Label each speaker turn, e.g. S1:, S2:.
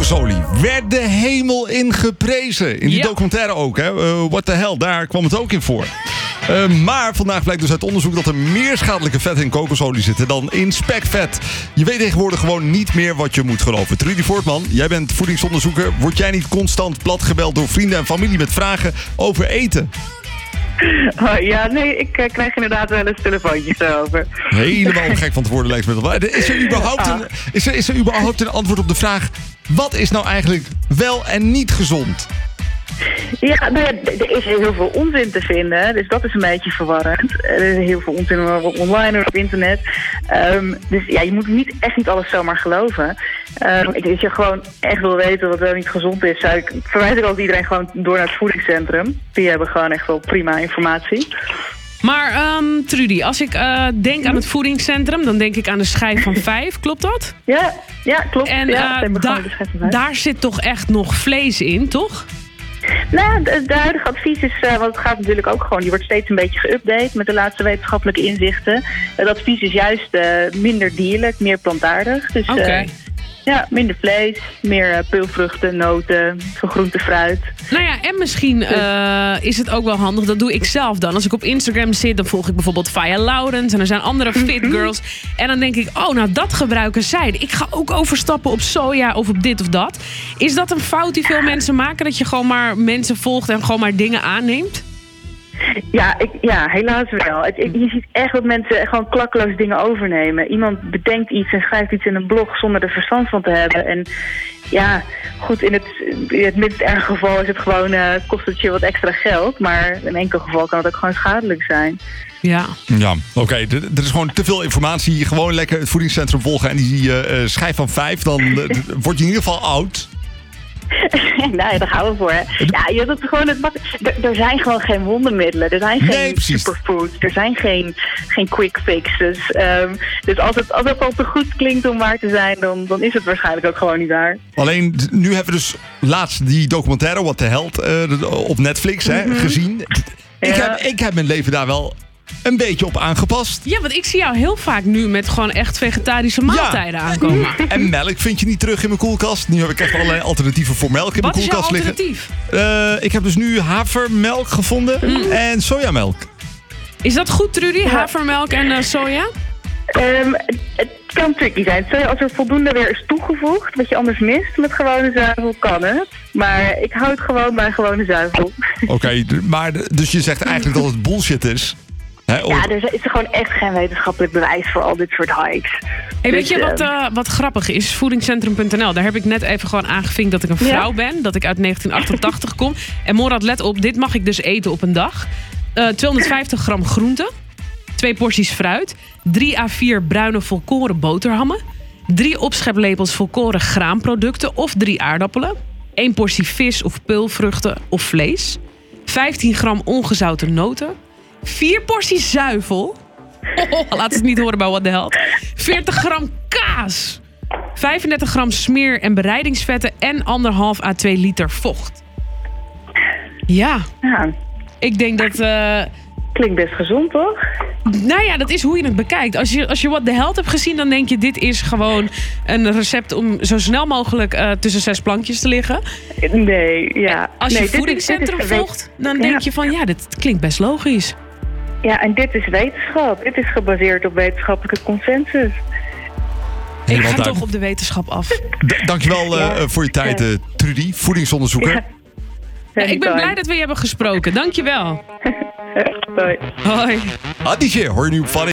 S1: Kokosolie werd de hemel in geprezen. In die documentaire ook, hè. What the hell, daar kwam het ook in voor. Maar vandaag blijkt dus uit onderzoek dat er meer schadelijke vetten in kokosolie zitten dan in spekvet. Je weet tegenwoordig gewoon niet meer wat je moet geloven. Trudy Voortman, jij bent voedingsonderzoeker. Word jij niet constant platgebeld door vrienden en familie met vragen over eten?
S2: Ja, nee, ik krijg inderdaad wel eens telefoontjes over.
S1: Helemaal om gek van te worden lijkt me dat. Is er überhaupt een antwoord op de vraag... wat is nou eigenlijk wel en niet gezond?
S2: Ja, nou ja, er is heel veel onzin te vinden, dus dat is een beetje verwarrend. Er is heel veel onzin online en op internet. Dus ja, je moet echt niet alles zomaar geloven. Als je gewoon echt wil weten wat wel niet gezond is, verwijs ik altijd iedereen gewoon door naar het voedingscentrum. Die hebben gewoon echt wel prima informatie.
S3: Maar Trudy, als ik denk aan het voedingscentrum, dan denk ik aan de schijf van 5. Klopt dat?
S2: Ja, klopt.
S3: En daar zit toch echt nog vlees in, toch?
S2: Nou, de huidige advies is, want het gaat natuurlijk ook gewoon, die wordt steeds een beetje geüpdate met de laatste wetenschappelijke inzichten. Het advies is juist minder dierlijk, meer plantaardig. Dus ja, minder vlees, meer peulvruchten, noten, groente, fruit.
S3: Nou ja, en misschien is het ook wel handig, dat doe ik zelf dan. Als ik op Instagram zit, dan volg ik bijvoorbeeld Faya Laurens en er zijn andere fit girls. En dan denk ik, dat gebruiken zij. Ik ga ook overstappen op soja of op dit of dat. Is dat een fout die veel mensen maken, dat je gewoon maar mensen volgt en gewoon maar dingen aanneemt?
S2: Ja, helaas wel. Je ziet echt dat mensen gewoon klakkeloos dingen overnemen. Iemand bedenkt iets en schrijft iets in een blog zonder er verstand van te hebben. En ja, goed, in het minst erge geval is het gewoon, kost het je wat extra geld. Maar in enkel geval kan het ook gewoon schadelijk zijn.
S1: Ja, oké. Er is gewoon te veel informatie. Gewoon lekker het voedingscentrum volgen en die schijf van 5. Dan word je in ieder geval oud.
S2: Nee, daar gaan we voor. Hè. Ja, dat is gewoon er zijn gewoon geen wondermiddelen. Er zijn geen superfoods. Er zijn geen quick fixes. Dus als het al te goed klinkt om waar te zijn, dan is het waarschijnlijk ook gewoon niet waar. Alleen,
S1: nu hebben we dus laatst die documentaire What the Health op Netflix gezien. Ik heb mijn leven daar wel een beetje op aangepast.
S3: Ja, want ik zie jou heel vaak nu met gewoon echt vegetarische maaltijden aankomen.
S1: En melk vind je niet terug in mijn koelkast. Nu heb ik echt allerlei alternatieven voor melk in mijn koelkast liggen.
S3: Wat is jouw alternatief?
S1: Ik heb dus nu havermelk gevonden en sojamelk.
S3: Is dat goed, Trudy? Havermelk en soja?
S2: Het kan tricky zijn. Als er voldoende weer is toegevoegd, wat je anders mist met gewone zuivel, kan het. Maar ik hou het gewoon bij gewone zuivel. Oké,
S1: maar dus je zegt eigenlijk dat het bullshit is?
S2: Ja, er is gewoon echt geen wetenschappelijk bewijs voor al dit soort hikes.
S3: Hey, weet je wat grappig is? Voedingscentrum.nl. Daar heb ik net even gewoon aangevinkt dat ik een vrouw ben. Dat ik uit 1988 kom. En Morad, let op, dit mag ik dus eten op een dag. 250 gram groente. 2 porties fruit. 3 à 4 bruine volkoren boterhammen. 3 opscheplepels volkoren graanproducten of 3 aardappelen. 1 portie vis of peulvruchten of vlees. 15 gram ongezouten noten. 4 porties zuivel. Laat het niet horen bij What the Health. 40 gram kaas. 35 gram smeer- en bereidingsvetten. En 1,5 à 2 liter vocht. Ja. Ik denk dat...
S2: Klinkt best gezond, toch?
S3: Nou ja, dat is hoe je het bekijkt. Als je What the Health hebt gezien, dan denk je... dit is gewoon een recept om zo snel mogelijk tussen 6 plankjes te liggen.
S2: Nee, ja.
S3: Als je voedingscentrum volgt, dan denk je van... dit klinkt best logisch.
S2: Ja, en dit is wetenschap. Dit is gebaseerd op wetenschappelijke consensus.
S3: Ik ga toch op de wetenschap af.
S1: Dankjewel voor je tijd, Trudy, voedingsonderzoeker.
S3: Ja, ik ben blij dat we je hebben gesproken. Dankjewel.
S2: Hoi.
S1: Hoi. Hadisje, hoor je nu op Funny.